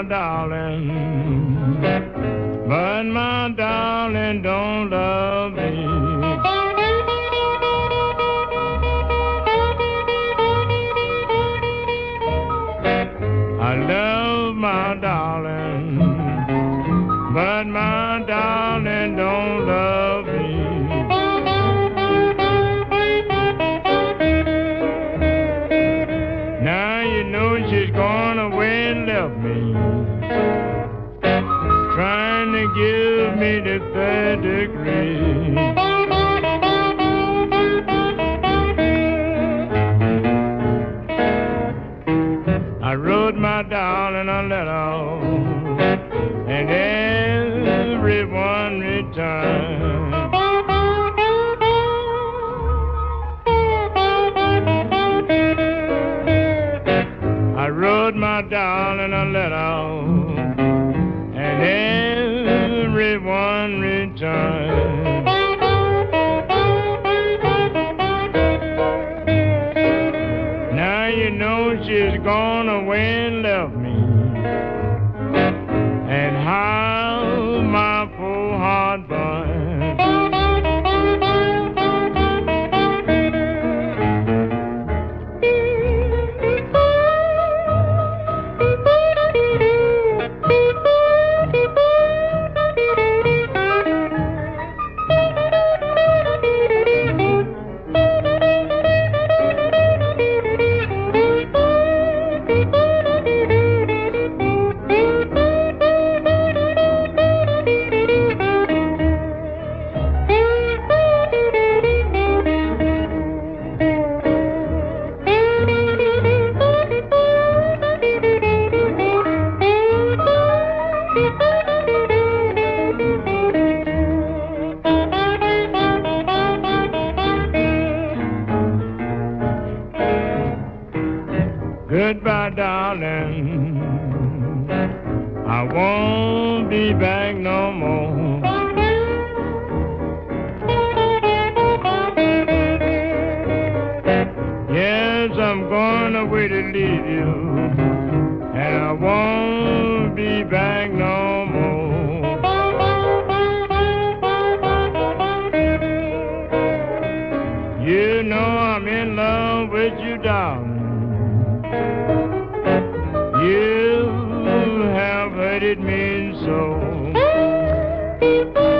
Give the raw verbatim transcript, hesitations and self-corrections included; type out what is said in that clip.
my darling, but my darling don't love me. I love my darling, but my darling don't love me. Now you know she's gone away and left me, trying to give me the third degree. I wrote my darling a letter, and everyone returned. I wrote my darling a letter, and everyone returned. Now you know she's gone away and left me, and how my poor heart burns. Goodbye, darling, I won't be back no more. Yes, I'm going away to leave you, and I won't be back no more. You know I'm in love with you, darling. You have hurted me so.